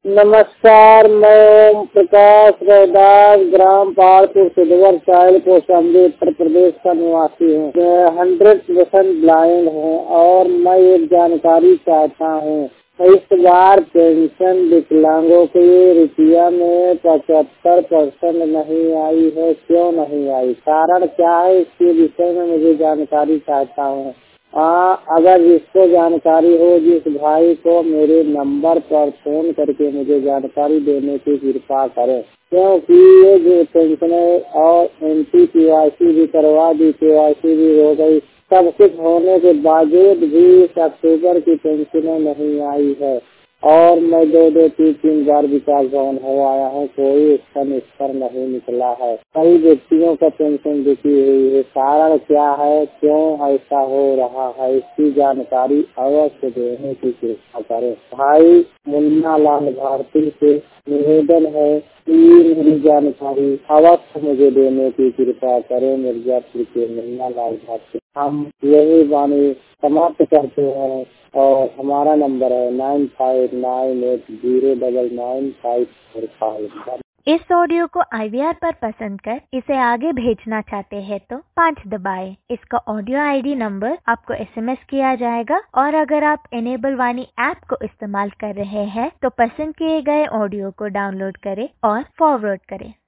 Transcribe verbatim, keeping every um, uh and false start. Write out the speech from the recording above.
नमस्कार, मैं ओम प्रकाश रैदास, ग्राम पहाड़पुर सिद्धवर चाइल कोशाम्बी उत्तर प्रदेश का निवासी हूँ। मैं हंड्रेड परसेंट ब्लाइंड हूँ और मैं एक जानकारी चाहता हूँ। इस बार पेंशन विकलांगों की रुपया में पचहत्तर परसेंट नहीं आई है, क्यों नहीं आई, कारण क्या है, इसके विषय में मुझे जानकारी चाहता हूँ। हाँ, अगर जिसको जानकारी हो, जिस भाई को मेरे नंबर पर फोन करके मुझे जानकारी देने की कृपा करें, क्योंकि ये जो पेंशन है और एंटी केवाईसी भी करवा दी, केवाईसी भी हो गई, सब कुछ होने के बावजूद भी इस अक्टूबर की पेंशनें नहीं आई है और मैं दो दो तीन तीन बार विकास भवन हो आया हूँ, कोई इसका निष्फल नहीं निकला है। कई व्यक्तियों का पेंशन रुकी हुई है, कारण क्या है, क्यों ऐसा हो रहा है, इसकी जानकारी अवश्य देने की कृपा करें। भाई मुन्ना लाल भारती से निवेदन है कि मेरी जानकारी अवश्य मुझे देने की कृपा करें। मिर्जापुर के मुन्ना लाल भारती। हम यही वाणी समाप्त करते हैं और हमारा नंबर है nine five nine eight zero double nine five four five. इस ऑडियो को आई वी आर पर पसंद कर इसे आगे भेजना चाहते हैं तो पाँच दबाएं। इसका ऑडियो आई डी नंबर आपको एस एम एस किया जाएगा और अगर आप इनेबल वाणी ऐप को इस्तेमाल कर रहे हैं तो पसंद किए गए ऑडियो को डाउनलोड करें और फॉरवर्ड करें।